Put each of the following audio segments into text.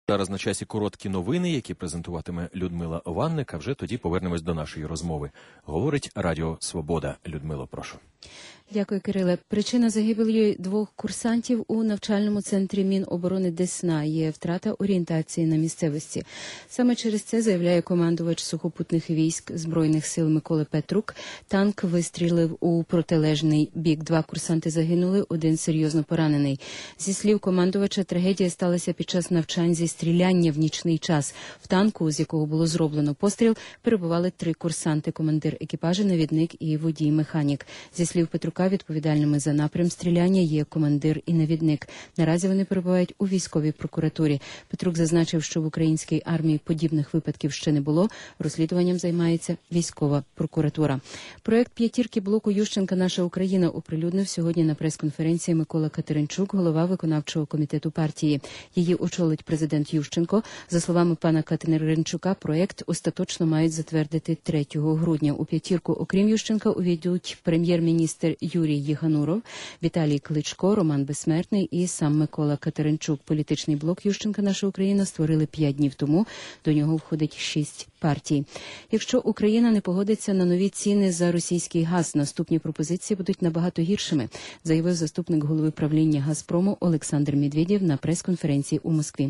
Зараз на часі короткі новини, які презентуватиме Людмила Ванник, а вже тоді повернемось до нашої розмови. Говорить Радіо Свобода. Людмило, прошу. Дякую, Кириле. Причина загибелі 2 курсантів у навчальному центрі Міноборони Десна є втрата орієнтації на місцевості. Саме через це, заявляє командувач сухопутних військ Збройних сил Микола Петрук, танк вистрілив у протилежний бік. 2 курсанти загинули, 1 серйозно поранений. Зі слів командувача, трагедія сталася під час навчань зі стріляння в нічний час. В танку, з якого було зроблено постріл, перебували 3 курсанти, командир екіпажу, навідник і водій-механік. Зі слів Петрука, відповідальними за напрям стріляння є командир і навідник. Наразі вони перебувають у військовій прокуратурі. Петрук зазначив, що в українській армії подібних випадків ще не було. Розслідуванням займається військова прокуратура. Проект «П'ятірки» блоку Ющенка «Наша Україна» оприлюднив сьогодні на прес-конференції Микола Катеринчук, голова виконавчого комітету партії. Її очолить президент Ющенко. За словами пана Катеринчука, проект остаточно мають затвердити 3 грудня. У «П'ятірку», окрім Ющенка, увійдуть прем'єр-міністр Юрій Єгануров, Віталій Кличко, Роман Безсмертний і сам Микола Катеринчук. Політичний блок Ющенка «Наша Україна» створили 5 днів тому. До нього входить 6 партій. Якщо Україна не погодиться на нові ціни за російський газ, наступні пропозиції будуть набагато гіршими, заявив заступник голови правління «Газпрому» Олександр Медведєв на прес-конференції у Москві.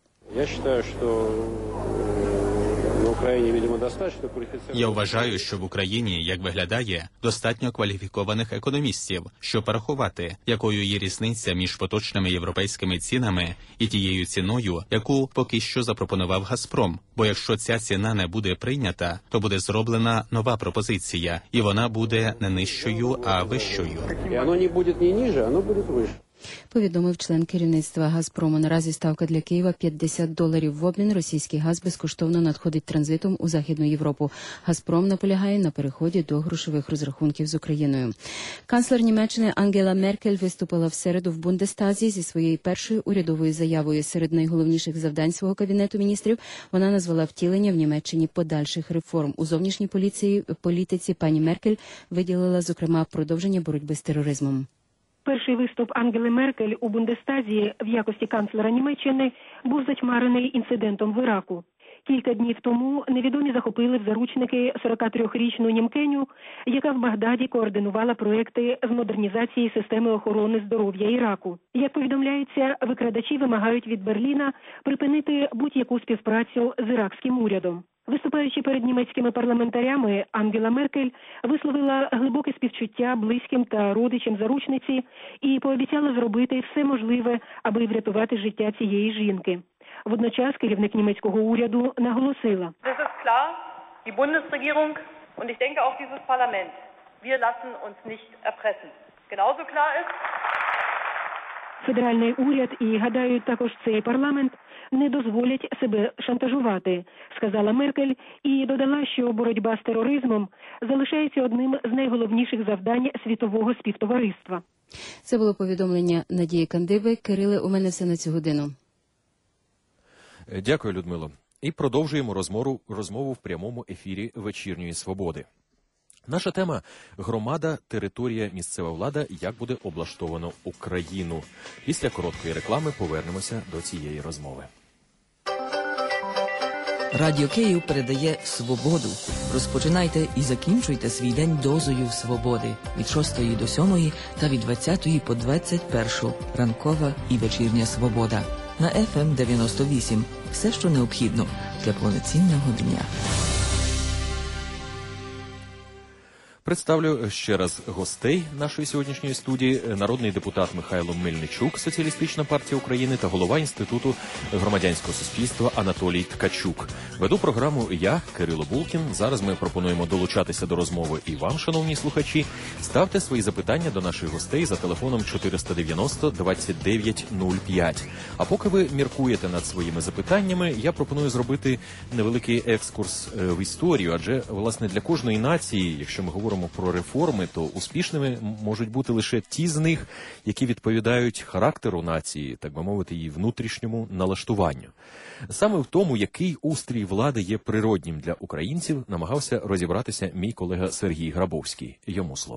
Я вважаю, що в Україні, як виглядає, достатньо кваліфікованих економістів, щоб порахувати, якою є різниця між поточними європейськими цінами і тією ціною, яку поки що запропонував «Газпром». Бо якщо ця ціна не буде прийнята, то буде зроблена нова пропозиція, і вона буде не нижчою, а вищою. І воно не буде не ниже, воно буде вище. Повідомив член керівництва «Газпрому». Наразі ставка для Києва $50. В обмін російський газ безкоштовно надходить транзитом у Західну Європу. «Газпром» наполягає на переході до грошових розрахунків з Україною. Канцлер Німеччини Ангела Меркель виступила в середу в Бундестазі зі своєю першою урядовою заявою. Серед найголовніших завдань свого Кабінету міністрів вона назвала втілення в Німеччині подальших реформ. У зовнішній політиці пані Меркель виділила, зокрема, продовження боротьби з тероризмом. Перший виступ Ангели Меркель у Бундестазі в якості канцлера Німеччини був затьмарений інцидентом в Іраку. Кілька днів тому невідомі захопили в заручники 43-річну німкеню, яка в Багдаді координувала проекти з модернізації системи охорони здоров'я Іраку. Як повідомляється, викрадачі вимагають від Берліна припинити будь-яку співпрацю з іракським урядом. Виступаючи перед німецькими парламентарями, Ангела Меркель висловила глибоке співчуття близьким та родичам заручниці і пообіцяла зробити все можливе, аби врятувати життя цієї жінки. Водночас керівник німецького уряду наголосила: Das ist klar, die Bundesregierung und ich denke auch dieses Parlament, wir lassen uns nicht erpressen. Genauso klar ist, федеральний уряд і, гадаю, також цей парламент не дозволять себе шантажувати, сказала Меркель і додала, що боротьба з тероризмом залишається одним з найголовніших завдань світового співтовариства. Це було повідомлення Надії Кандиби. Кириле, у мене все на цю годину. Дякую, Людмило. І продовжуємо розмову в прямому ефірі «Вечірньої свободи». Наша тема – громада, територія, місцева влада, як буде облаштовано Україну. Після короткої реклами повернемося до цієї розмови. Радіо Київ передає «Свободу». Розпочинайте і закінчуйте свій день дозою свободи. Від 6 до 7 та від 20 по 21. Ранкова і вечірня свобода. На FM 98. Все, що необхідно для повноцінного дня. Представлю ще раз гостей нашої сьогоднішньої студії. Народний депутат Михайло Мельничук, Соціалістична партія України, та голова Інституту громадянського суспільства Анатолій Ткачук. Веду програму я, Кирило Булкін. Зараз ми пропонуємо долучатися до розмови і вам, шановні слухачі. Ставте свої запитання до наших гостей за телефоном 490-2905. А поки ви міркуєте над своїми запитаннями, я пропоную зробити невеликий екскурс в історію, адже, власне, для кожної нації, якщо ми говоримо про реформи, то успішними можуть бути лише ті з них, які відповідають характеру нації, так би мовити, її внутрішньому налаштуванню. Саме в тому, який устрій влади є природнім для українців, намагався розібратися мій колега Сергій Грабовський. Йому слово.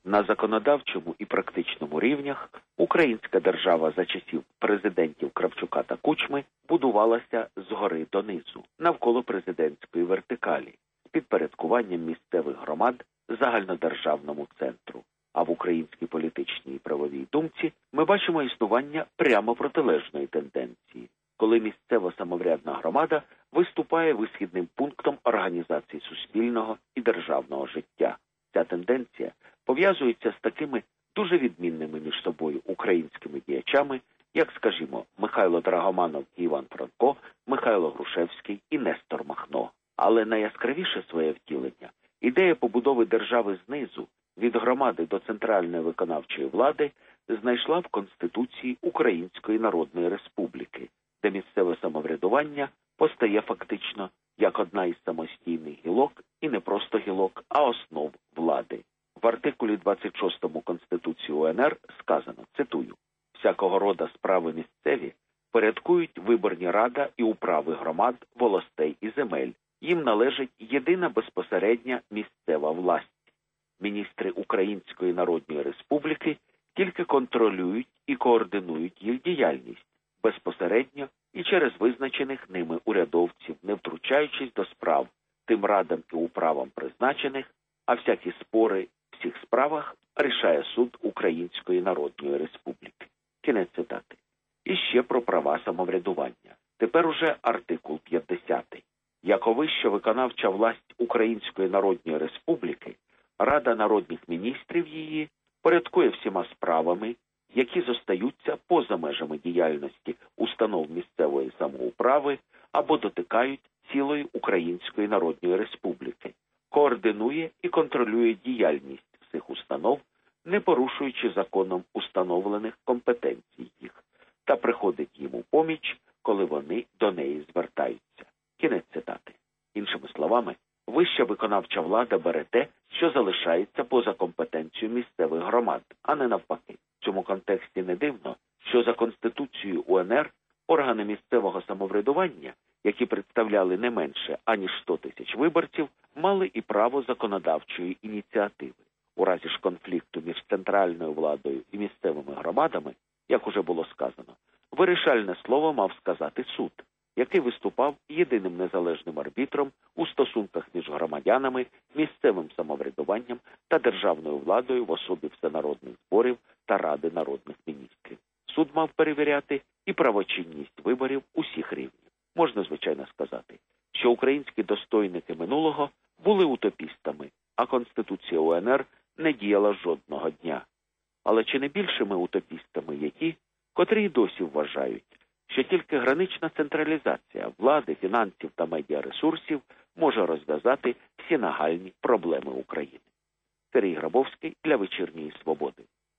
На законодавчому і практичному рівнях українська держава за часів президентів Кравчука та Кучми будувалася згори донизу, навколо президентської вертикалі, з підпорядкуванням місцевих громад загальнодержавному центру. А в українській політичній і правовій думці ми бачимо існування прямо протилежної тенденції, коли місцева самоврядна громада виступає висхідним пунктом організації суспільного і державного життя. Ця тенденція пов'язується з такими дуже відмінними між собою українськими діячами, як, скажімо, Михайло Драгоманов і Іван Франко, Михайло Грушевський і Нестор Махно. Але найяскравіше своє втілення ідея побудови держави знизу, від громади до центральної виконавчої влади, знайшла в Конституції Української Народної Республіки, де місцеве самоврядування постає фактично як одна із самостійних гілок, і не просто гілок, а основ влади. В артикулі 26 Конституції УНР сказано, цитую, «Всякого рода справи місцеві порядкують виборні рада і управи громад, волостей і земель. Їм належить єдина безпосередня місцева власть. Міністри Української Народної Республіки тільки контролюють і координують їх діяльність, безпосередньо і через визначених ними урядовців, не втручаючись до справ тим радам і управам призначених, а всякі спори в всіх справах рішає суд Української Народної Республіки». Кінець цитати. І ще про права самоврядування. Тепер уже артикул 50. Як вища виконавча власть Української Народної Республіки, Рада народних міністрів її порядкує всіма справами, які зостаються поза межами діяльності установ місцевої самоуправи або дотикають цілої Української Народної Республіки, координує і контролює діяльність цих установ, не порушуючи законом установлених компетенцій їх, та приходить їм у поміч, коли вони до неї звертаються. Кінець цитати. Іншими словами, вища виконавча влада бере те, що залишається поза компетенцією місцевих громад, а не навпаки. В цьому контексті не дивно, що за Конституцією УНР органи місцевого самоврядування, які представляли не менше, аніж 100 тисяч виборців, мали і право законодавчої ініціативи. У разі ж конфлікту між центральною владою і місцевими громадами, як уже було сказано, вирішальне слово мав сказати суд, який виступав єдиним незалежним арбітром у стосунках між громадянами, місцевим самоврядуванням та державною владою в особі всенародних зборів та Ради народних міністрів. Суд мав перевіряти і правочинність виборів усіх рівнів. Можна, звичайно, сказати, що українські достойники минулого були утопістами, а Конституція УНР не діяла жодного дня. Але чи не більшими утопістами є ті, котрі й досі вважають, що тільки гранична централізація влади, фінансів та медіаресурсів може розв'язати всі нагальні проблеми України. Сергій Грабовський для «Вечірньої Свободи».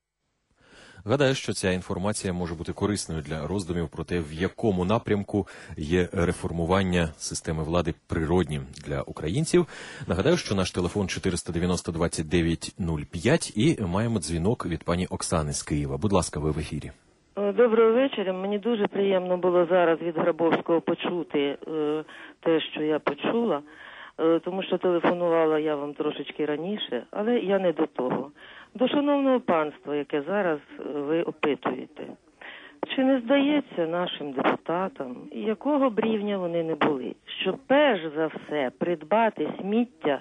Гадаю, що ця інформація може бути корисною для роздумів про те, в якому напрямку є реформування системи влади природнім для українців. Нагадаю, що наш телефон 490-29-05 і маємо дзвінок від пані Оксани з Києва. Будь ласка, ви в ефірі. Доброго вечора. Мені дуже приємно було зараз від Грабовського почути те, що я почула, тому що телефонувала я вам трошечки раніше, але я не до того. До шановного панства, яке зараз ви опитуєте. Чи не здається нашим депутатам, якого б рівня вони не були, що перш за все придбати сміття,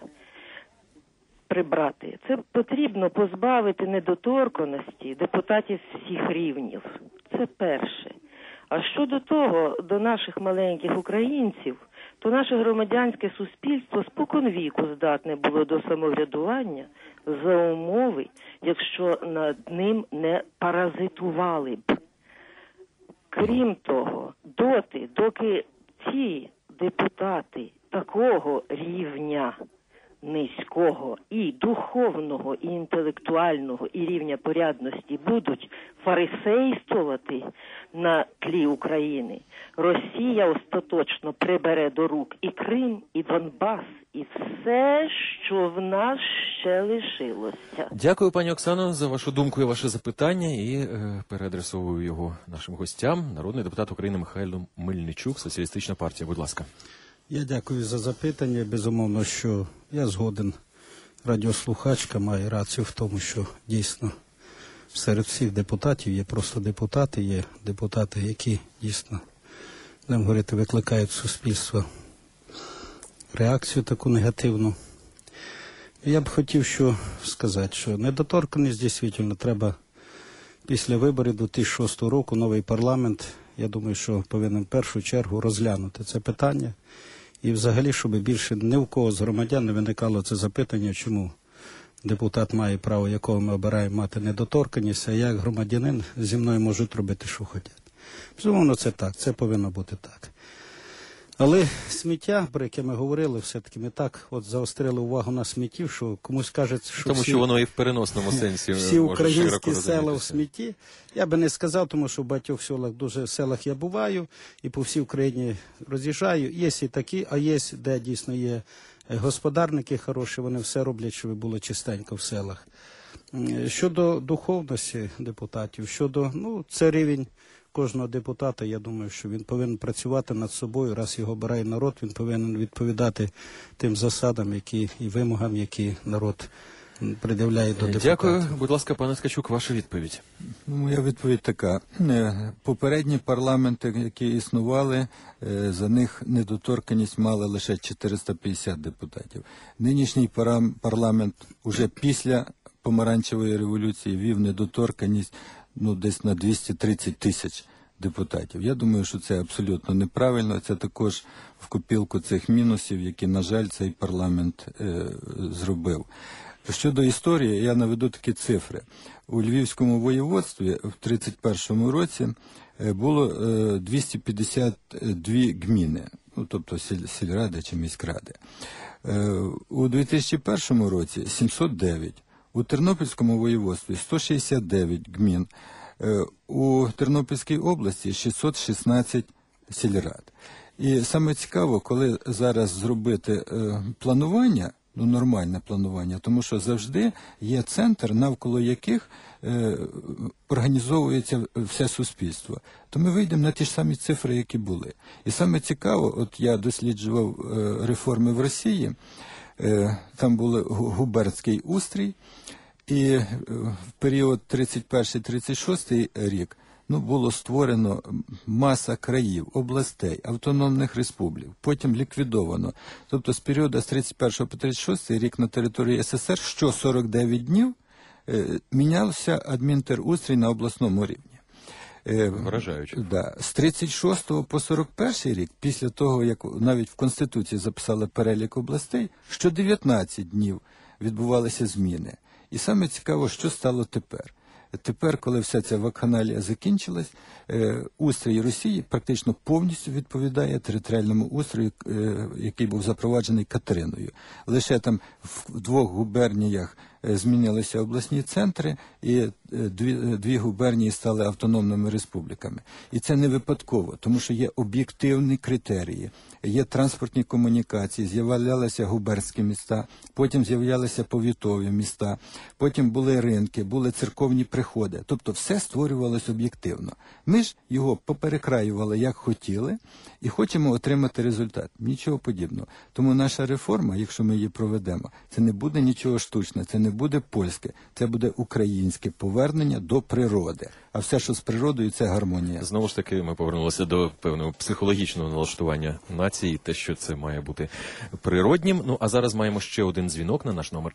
прибрати, це потрібно позбавити недоторканності депутатів всіх рівнів. Це перше. А щодо того, до наших маленьких українців, то наше громадянське суспільство споконвіку здатне було до самоврядування за умови, якщо над ним не паразитували б. Крім того, доки ці депутати такого рівня низького і духовного, і інтелектуального, і рівня порядності будуть фарисействувати на тлі України, Росія остаточно прибере до рук і Крим, і Донбас, і все, що в нас ще лишилося. Дякую, пані Оксано, за вашу думку і ваше запитання, і переадресовую його нашим гостям. Народний депутат України Михайло Мельничук, Соціалістична партія. Будь ласка. Я дякую за запитання. Безумовно, що я згоден радіослухачка має рацію в тому, що дійсно серед всіх депутатів є просто депутати, які дійсно, будемо говорити, викликають в суспільство реакцію таку негативну. Я б хотів сказати, що недоторканність дійсно треба після виборів 2006 року, новий парламент, я думаю, що повинен в першу чергу розглянути це питання. І взагалі, щоб більше ні в кого з громадян не виникало це запитання, чому депутат має право, якого ми обираємо, мати недоторканність, а як громадянин зі мною можуть робити, що хочуть. Безумовно, це так, це повинно бути так. Але сміття, про яке ми говорили, все-таки ми так заострили увагу на сміттів, що комусь кажуть, що тому що воно і в переносному сенсі всі може українські села в смітті. Я би не сказав, тому що в багатьох селах я буваю і по всій Україні роз'їжджаю. Є і такі, а є, де дійсно є господарники хороші, вони все роблять, щоб було чистенько в селах. Щодо духовності депутатів, це рівень кожного депутата, я думаю, що він повинен працювати над собою, раз його обирає народ, він повинен відповідати тим засадам, і вимогам, які народ пред'являє до депутатів. Дякую. Будь ласка, пане Ткачук, ваша відповідь. Моя відповідь така. Попередні парламенти, які існували, за них недоторканність мали лише 450 депутатів. Нинішній парламент уже після помаранчевої революції вів недоторканність десь на 230 тисяч депутатів. Я думаю, що це абсолютно неправильно. Це також в копілку цих мінусів, які, на жаль, цей парламент зробив. Щодо історії, я наведу такі цифри. У Львівському воєводстві в 1931 році було 252 гміни, тобто сільради чи міськради. У 2001 році 709. У Тернопільському воєводстві 169 гмін, у Тернопільській області 616 сільрад. І саме цікаво, коли зараз зробити планування, нормальне планування, тому що завжди є центр, навколо яких організовується все суспільство. То ми вийдемо на ті ж самі цифри, які були. І саме цікаво, от я досліджував реформи в Росії, там був губернський устрій, і в період 31-36 рік було створено маса країв, областей, автономних республік, потім ліквідовано. Тобто з періоду з 31 по 36 рік на території СССР що 49 днів мінявся адмінтерустрій на обласному рівні. Вражаюче. Да. З 36 по 41 рік, після того, як навіть в Конституції записали перелік областей, що 19 днів відбувалися зміни. І саме цікаво, що стало тепер. Тепер, коли вся ця вакханалія закінчилась, устрій Росії практично повністю відповідає територіальному устрою, який був запроваджений Катериною. Лише там в 2 губерніях змінилися обласні центри, і 2 губернії стали автономними республіками. І це не випадково, тому що є об'єктивні критерії, є транспортні комунікації, з'являлися губернські міста, потім з'являлися повітові міста, потім були ринки, були церковні приходи. Тобто все створювалося об'єктивно. Ми ж його поперекраювали, як хотіли, і хочемо отримати результат. Нічого подібного. Тому наша реформа, якщо ми її проведемо, це не буде нічого штучного, це не буде польське, це буде українське повернення до природи. А все, що з природою, це гармонія. Знову ж таки, ми повернулися до певного психологічного налаштування нації, те, що це має бути природнім. А зараз маємо ще один дзвінок на наш номер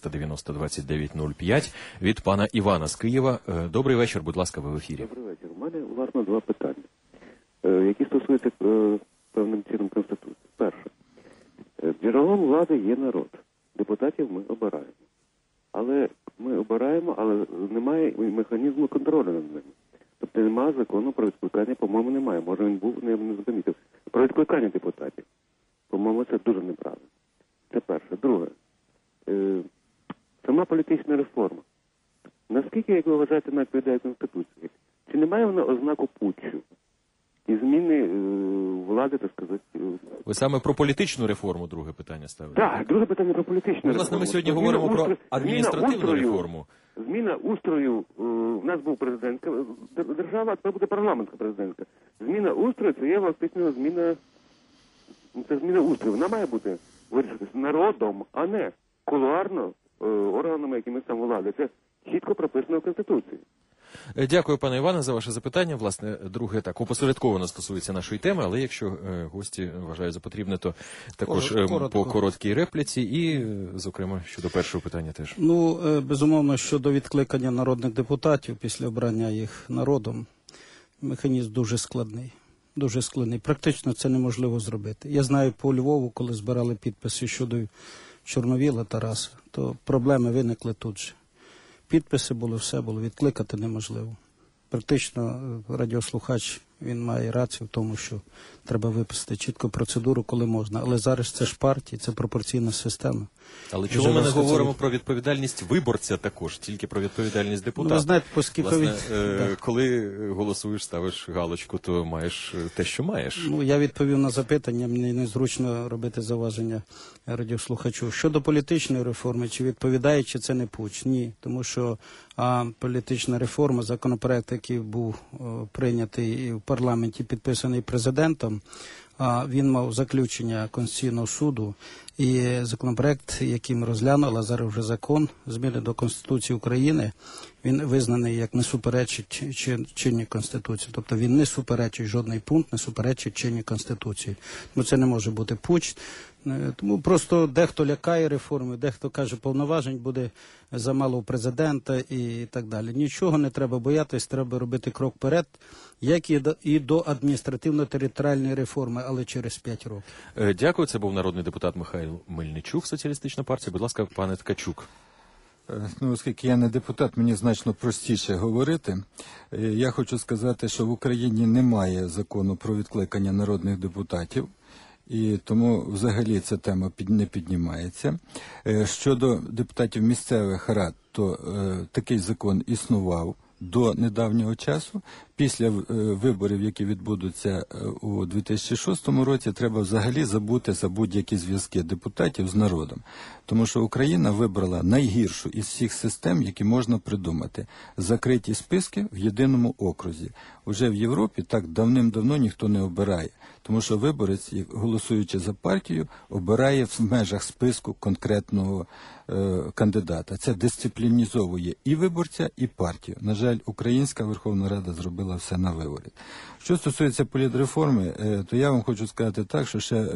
490-2905 від пана Івана з Києва. Добрий вечір, будь ласка, ви в ефірі. Добрий вечір. У мене, власне, 2 питання, які стосуються певним чином Конституції. Перше. Джерелом влади є народ. Депутатів ми обираємо. Але ми обираємо, але немає механізму контролю над ними. Тобто немає закону про відкликання, по-моєму, немає. Може він був, не замітив. Про відкликання депутатів. По-моєму, це дуже неправильно. Це перше. Друге. Сама політична реформа. Наскільки, як ви вважаєте, вона відповідає Конституції? Чи немає вона ознаку путчу? І зміни влади, так сказати... Ви саме про політичну реформу друге питання ставите? Так, друге питання про політичну реформу. Власне, ми сьогодні говоримо про адміністративну реформу. Зміна устрою, в нас був президентська держава, а тепер буде парламентська президентська. Зміна устрою, це є фактично зміна устрою. Вона має бути вирішитися народом, а не кулуарно органами якимось там влади. Це чітко прописано в Конституції. Дякую, пане Іване, за ваше запитання. Власне, друге так опосередковано стосується нашої теми, але якщо гості вважають за потрібне, то також по короткій репліці і, зокрема, щодо першого питання теж. Ну, безумовно, щодо відкликання народних депутатів після обрання їх народом, механізм дуже складний. Дуже складний. Практично це неможливо зробити. Я знаю по Львову, коли збирали підписи щодо Чорновіла Тараса, то проблеми виникли тут же. Підписи були, все було, відкликати неможливо. Практично радіослухач, він має рацію в тому, що треба виписати чітко процедуру, коли можна. Але зараз це ж партії, це пропорційна система. Але чому ми не говоримо про відповідальність виборця також, тільки про відповідальність депутата? Ну, ви знаєте, Власне, коли голосуєш, ставиш галочку, то маєш те, що маєш. Ну, я відповів на запитання, мені незручно робити зауваження радіослухачу. Щодо політичної реформи, чи відповідає, чи це не путч? Ні, тому що політична реформа, законопроект, який був прийнятий в парламенті, підписаний президентом, він мав заключення Конституційного суду, і законопроект, який ми розглянули, зараз вже закон, зміни до Конституції України, він визнаний як не суперечить чинній Конституції. Тобто він не суперечить, жодний пункт не суперечить чинній Конституції. Тому це не може бути путч. Тому просто дехто лякає реформи, дехто каже, повноважень буде замало у президента і так далі. Нічого не треба боятись, треба робити крок вперед, як і до адміністративно-територіальної реформи, але через 5 років. Дякую. Це був народний депутат Михайло Мельничук, Соціалістична партія. Будь ласка, пане Ткачук. Ну, оскільки я не депутат, мені значно простіше говорити. Я хочу сказати, що в Україні немає закону про відкликання народних депутатів. І тому взагалі ця тема не піднімається. Щодо депутатів місцевих рад, то такий закон існував до недавнього часу. Після виборів, які відбудуться у 2006 році, треба взагалі забути за будь-які зв'язки депутатів з народом. Тому що Україна вибрала найгіршу із всіх систем, які можна придумати. Закриті списки в єдиному окрузі. Уже в Європі так давним-давно ніхто не обирає. Тому що виборець, голосуючи за партію, обирає в межах списку конкретного кандидата. Це дисциплінізовує і виборця, і партію. На жаль, Українська Верховна Рада зробила все на виворіт. Що стосується політреформи, то я вам хочу сказати так, що ще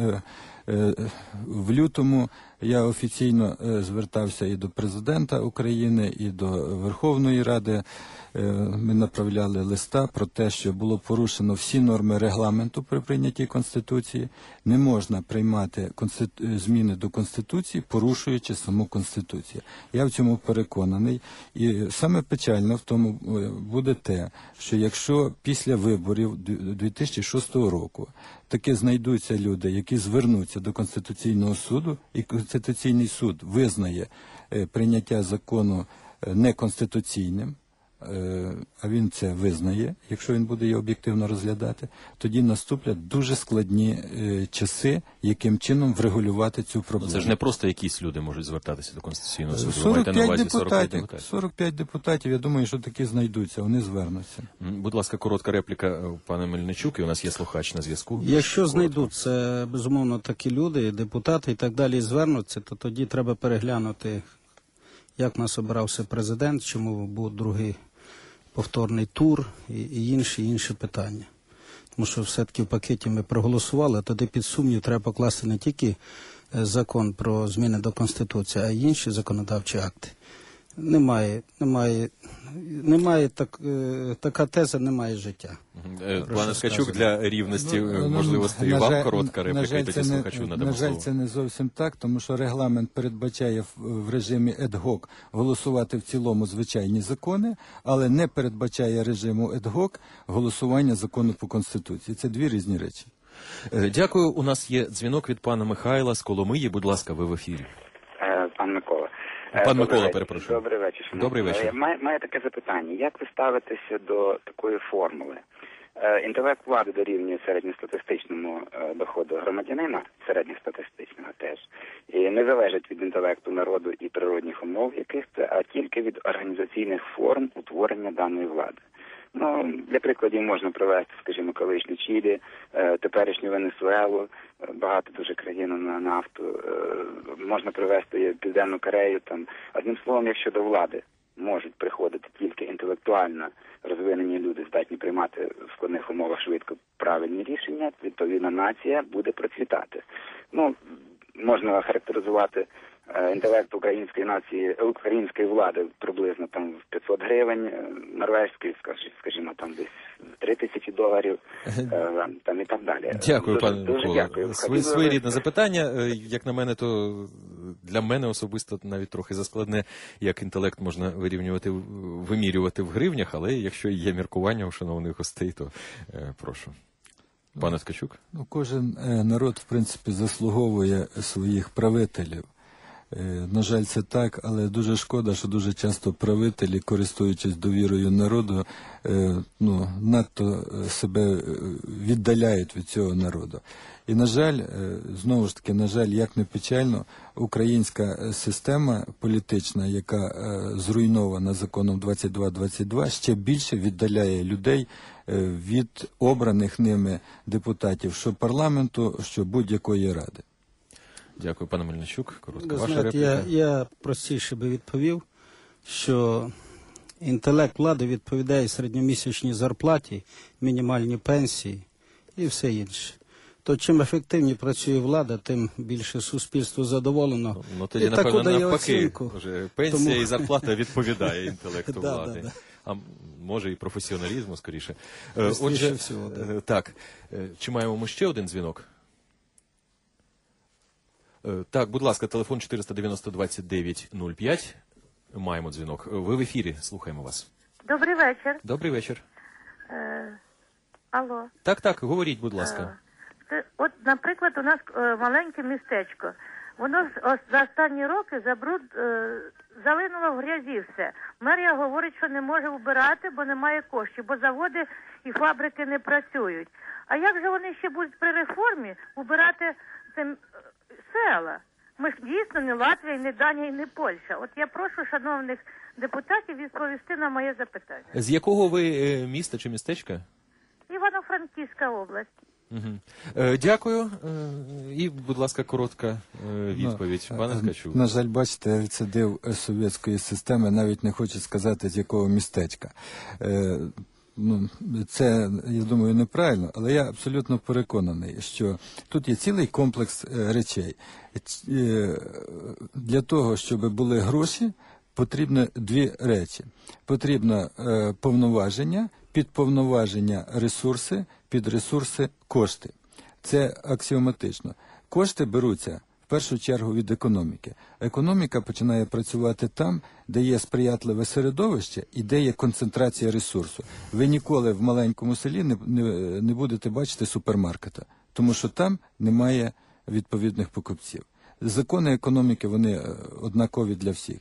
в лютому я офіційно звертався і до президента України, і до Верховної Ради. Ми направляли листа про те, що було порушено всі норми регламенту при прийнятті Конституції. Не можна приймати зміни до Конституції, порушуючи саму Конституцію. Я в цьому переконаний. І саме печально в тому буде те, що якщо після виборів 2006 року таки знайдуться люди, які звернуться до Конституційного суду, і Конституційний суд визнає прийняття закону неконституційним, а він це визнає, якщо він буде її об'єктивно розглядати, тоді наступлять дуже складні часи, яким чином врегулювати цю проблему. Це ж не просто якісь люди можуть звертатися до Конституційного суду. 45 депутатів, я думаю, що такі знайдуться, вони звернуться. Будь ласка, коротка репліка, пане Мельничук, і у нас є слухач на зв'язку. Якщо знайдуться, безумовно, такі люди, депутати і так далі звернуться, то тоді треба переглянути, як в нас обирався президент, чому був другий повторний тур і інші питання. Тому що все-таки в пакеті ми проголосували, а тоді під сумнів треба покласти не тільки закон про зміни до Конституції, а й інші законодавчі акти. Така теза немає життя. Пане Ткачук, для рівності можливостей вам коротка репліка, і тоді слухачу надамо слово. На жаль, це не зовсім так, тому що регламент передбачає в режимі ad-hoc голосувати в цілому звичайні закони, але не передбачає режиму ad-hoc голосування закону по Конституції. Це дві різні речі. Дякую. У нас є дзвінок від пана Михайла з Коломиї. Будь ласка, ви в ефірі. Пан Микола. Пан Микола, перепрошую. Добрий вечір. Добрий вечір. Маю таке запитання. Як ви ставитеся до такої формули? Інтелект влади дорівнює середньостатистичному доходу громадянина, середньостатистичного теж, і не залежить від інтелекту народу і природних умов яких це, а тільки від організаційних форм утворення даної влади. Ну, для прикладів можна привести, скажімо, колишню Чилі, теперішню Венесуелу, багато дуже країн на нафту, можна привести Південну Корею. Там. Одним словом, якщо до влади можуть приходити тільки інтелектуально розвинені люди, здатні приймати в складних умовах швидко правильні рішення, відповідна нація буде процвітати. Ну, можна характеризувати інтелект української нації, української влади приблизно там в 500 гривень, норвезької, скажімо, там десь $3000, там і так далі. Дякую, пане дуже Микола. дякую. Своєрідне запитання, як на мене, то для мене особисто навіть трохи заскладне, як інтелект можна вимірювати в гривнях, але якщо є міркування у шановних гостей, то прошу. Пане Ткачук? Ну, кожен народ, в принципі, заслуговує своїх правителів. На жаль, це так, але дуже шкода, що дуже часто правителі, користуючись довірою народу, надто себе віддаляють від цього народу. І, на жаль, знову ж таки, як не печально, українська система політична, яка зруйнована законом 2222, ще більше віддаляє людей від обраних ними депутатів, що парламенту, що будь-якої ради. Дякую, пане Мельничук. Коротка Ви ваша знаєте, репліка. я простіше би відповів, що інтелект влади відповідає середньомісячній зарплаті, мінімальній пенсії і все інше. То чим ефективніше працює влада, тим більше суспільство задоволено. Ну, тоді, і напевно, дає навпаки, оцінку. вже пенсія Тому... і зарплата відповідає інтелекту Да, влади. да. А може і професіоналізму, скоріше. Бистріше Отже, всього, да. так, чи маємо ми ще один дзвінок? Так, будь ласка, телефон 490-29-05. Маємо дзвінок. Ви в ефірі, слухаємо вас. Добрий вечір. Добрий вечір. Алло. Так, говоріть, будь ласка. От, наприклад, у нас маленьке містечко. Воно за останні роки залинуло в грязі все. Мерія говорить, що не може вбирати, бо немає коштів, бо заводи і фабрики не працюють. А як же вони ще будуть при реформі вбирати села? Ми ж дійсно не Латвія, не Данія, і не Польща. От я прошу шановних депутатів відповісти на моє запитання. З якого ви міста чи містечка? Івано-Франківська область. Угу. Дякую. І, будь ласка, коротка відповідь. Пане Ткачук. На жаль, бачите, рецидив совєтської системи, навіть не хочу сказати, з якого містечка. Це, я думаю, неправильно, але я абсолютно переконаний, що тут є цілий комплекс речей. Для того, щоб були гроші, потрібно дві речі. Потрібно повноваження, під повноваження ресурси, під ресурси кошти. Це аксіоматично. Кошти беруться в першу чергу від економіки. Економіка починає працювати там, де є сприятливе середовище і де є концентрація ресурсу. Ви ніколи в маленькому селі не будете бачити супермаркета, тому що там немає відповідних покупців. Закони економіки, вони однакові для всіх.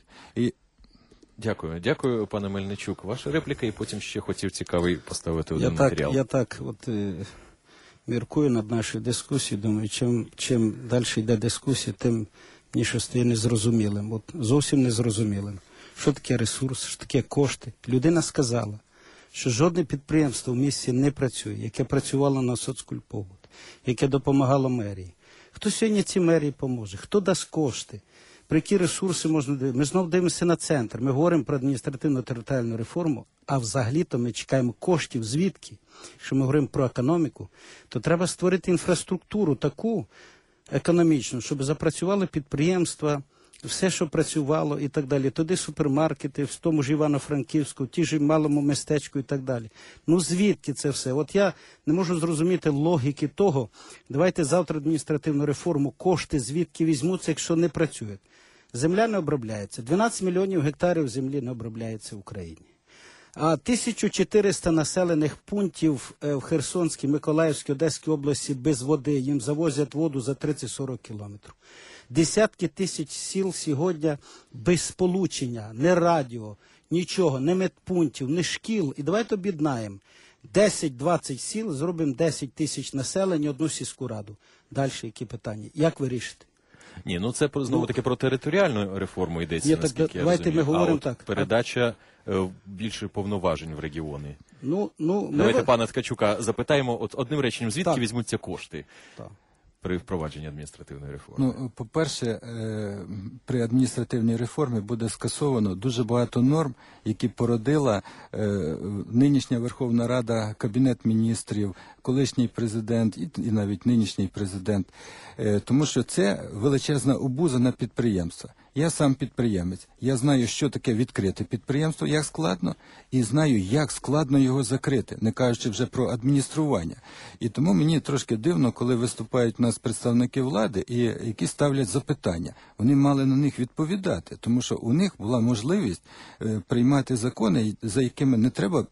Дякую, пане Мельничук. Ваша репліка, і потім ще хотів цікавий поставити один матеріал. Я так міркую над нашою дискусією, думаю, чим далі йде дискусія, тим мені щось стає незрозумілим. Зовсім незрозумілим. Що таке ресурс, що таке кошти? Людина сказала, що жодне підприємство в місті не працює, яке працювало на соцкультпобут, яке допомагало мерії. Хто сьогодні цій мерії поможе? Хто дасть кошти? Про які ресурси можна дивитися? Ми знову дивимося на центр. Ми говоримо про адміністративно-територіальну реформу, а взагалі-то ми чекаємо коштів звідки? Якщо ми говоримо про економіку, то треба створити інфраструктуру таку економічну, щоб запрацювали підприємства, все, що працювало і так далі. Туди супермаркети, в тому ж Івано-Франківську, в ті ж малому містечку і так далі. Ну звідки це все? От я не можу зрозуміти логіки того, давайте завтра адміністративну реформу, кошти звідки візьмуться, якщо не працюють. Земля не обробляється. 12 мільйонів гектарів землі не обробляється в Україні. А 1400 населених пунктів в Херсонській, Миколаївській, Одеській області без води. Їм завозять воду за 30-40 кілометрів. Десятки тисяч сіл сьогодні без сполучення, не радіо, нічого, не медпунктів, не шкіл. І давайте об'єднаємо 10-20 сіл, зробимо 10 тисяч населення, одну сільську раду. Далі які питання? Як вирішити? Ні, ну це знову-таки про територіальну реформу йдеться, Ні, так наскільки я давайте розумію. ми говоримо а от так. передача більше повноважень в регіони. Ми Давайте пана Ткачука запитаємо, от одним реченням, звідки Так. візьмуться кошти Так. при впровадженні адміністративної реформи? Ну, по-перше, при адміністративній реформі буде скасовано дуже багато норм, які породила нинішня Верховна Рада, Кабінет міністрів, колишній президент і навіть нинішній президент. Тому що це величезна обуза на підприємства. Я сам підприємець. Я знаю, що таке відкрити підприємство, як складно, і знаю, як складно його закрити, не кажучи вже про адміністрування. І тому мені трошки дивно, коли виступають у нас представники влади, і які ставлять запитання. Вони мали на них відповідати, тому що у них була можливість приймати закони, за якими не треба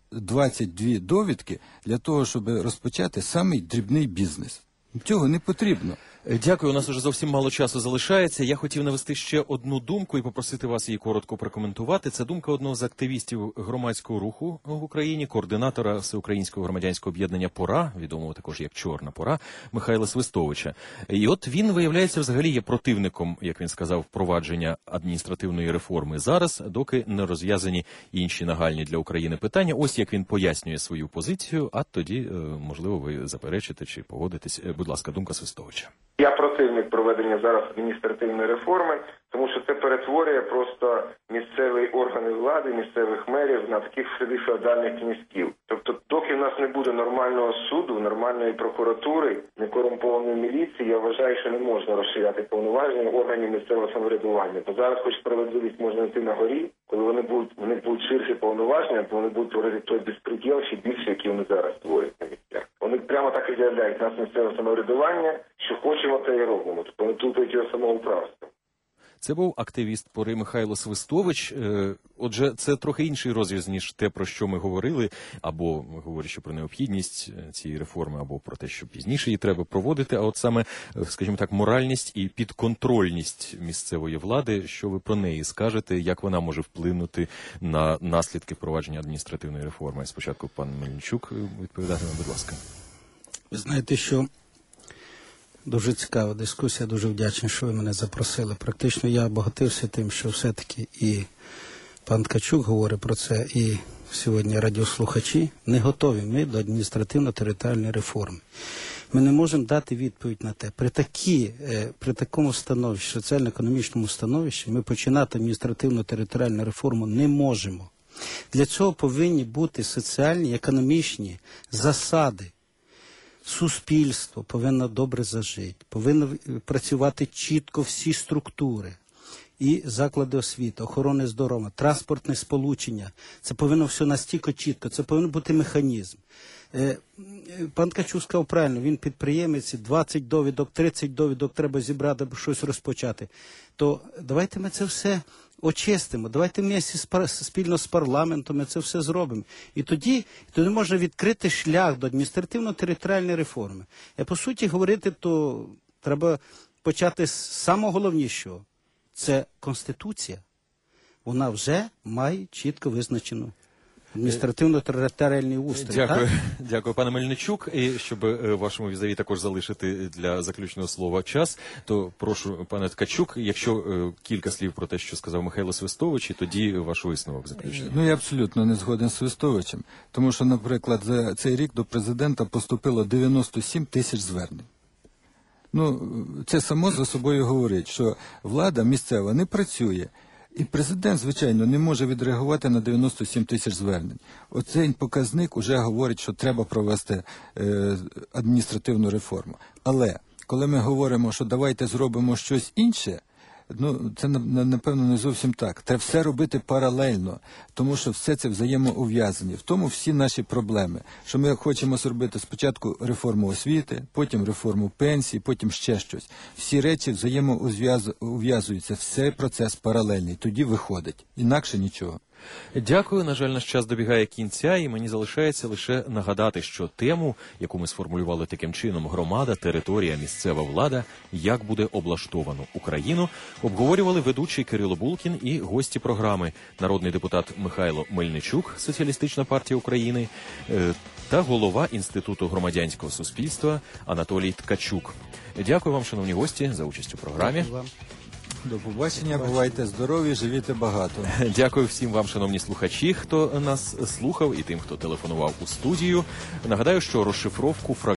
22 довідки для того, щоб розпочати самий дрібний бізнес. Цього не потрібно. Дякую, у нас уже зовсім мало часу залишається. Я хотів навести ще одну думку і попросити вас її коротко прокоментувати. Це думка одного з активістів громадського руху в Україні, координатора Всеукраїнського громадянського об'єднання «Пора», відомого також як «Чорна пора», Михайла Свистовича. І от він, виявляється, взагалі є противником, як він сказав, впровадження адміністративної реформи зараз, доки не розв'язані інші нагальні для України питання. Ось як він пояснює свою позицію, а тоді, можливо, ви заперечите чи погодитесь. Будь ласка, думка Свистовича. Я противник проведення зараз адміністративної реформи, тому що це перетворює просто місцеві органи влади, місцевих мерів на таких феодальних князьків. Тобто, доки в нас не буде нормального суду, нормальної прокуратури, некорумпованої міліції, я вважаю, що не можна розширяти повноваження органів місцевого самоврядування. Бо зараз, хоч справедливість можна йти на горі, коли вони будуть ширші повноваження, то вони будуть творити той безпреділ ще більше, який вони зараз створюють на місцях. Вони прямо так і заявляють, нас місцеве самоврядування, що хочемо, те і робимо. Тобто вони тупають його самоуправства. Це був активіст «Пори» Михайло Свистович. Отже, це трохи інший розріз, ніж те, про що ми говорили, або говорячи про необхідність цієї реформи, або про те, що пізніше її треба проводити, а от саме, скажімо так, моральність і підконтрольність місцевої влади. Що ви про неї скажете, як вона може вплинути на наслідки впровадження адміністративної реформи? Спочатку пан Мельничук відповідатиме, будь ласка. Ви знаєте, що дуже цікава дискусія, дуже вдячний, що ви мене запросили. Практично я обогатився тим, що все-таки і пан Ткачук говорить про це, і сьогодні радіослухачі не готові ми до адміністративно-територіальної реформи. Ми не можемо дати відповідь на те. При такому становищі, соціально-економічному становищі, ми починати адміністративно-територіальну реформу не можемо. Для цього повинні бути соціальні, економічні засади. Суспільство повинно добре зажити, повинно працювати чітко всі структури, і заклади освіти, охорони здоров'я, транспортне сполучення. Це повинно все настільки чітко, це повинен бути механізм. Пан Ткачук сказав правильно, він підприємець, 20 довідок, 30 довідок треба зібрати, аби щось розпочати. То давайте ми це все очистимо, давайте ми спільно з парламентом ми це все зробимо. І тоді можна відкрити шлях до адміністративно-територіальної реформи. По суті, говорити, то треба почати з самого головнішого. Це Конституція. Вона вже має чітко визначену адміністративно-територіальний устрій. Дякую, дякую, пане Мельничук. І щоб вашому візаві також залишити для заключного слова час, то прошу, пане Ткачук, якщо кілька слів про те, що сказав Михайло Свистович, і тоді ваш висновок заключний. Ну, я абсолютно не згоден з Свистовичем, тому що, наприклад, за цей рік до президента поступило 97 тисяч звернень. Ну, це само за собою говорить, що влада місцева не працює. І президент, звичайно, не може відреагувати на 97 тисяч звернень. Оцей показник уже говорить, що треба провести адміністративну реформу. Але коли ми говоримо, що давайте зробимо щось інше, ну, це, напевно, не зовсім так. Треба все робити паралельно, тому що все це взаємоув'язані. В тому всі наші проблеми. Що ми хочемо зробити спочатку реформу освіти, потім реформу пенсій, потім ще щось. Всі речі взаємоув'язуються, все процес паралельний. Тоді виходить. Інакше нічого. Дякую. На жаль, наш час добігає кінця, і мені залишається лише нагадати, що тему, яку ми сформулювали таким чином, громада, територія, місцева влада, як буде облаштовано Україну, обговорювали ведучий Кирило Булкін і гості програми, народний депутат Михайло Мельничук, Соціалістична партія України, та голова Інституту громадянського суспільства Анатолій Ткачук. Дякую вам, шановні гості, за участь у програмі. До побачення, бувайте здорові, живіте багато. Дякую всім вам, шановні слухачі, хто нас слухав, і тим, хто телефонував у студію. Нагадаю, що розшифровку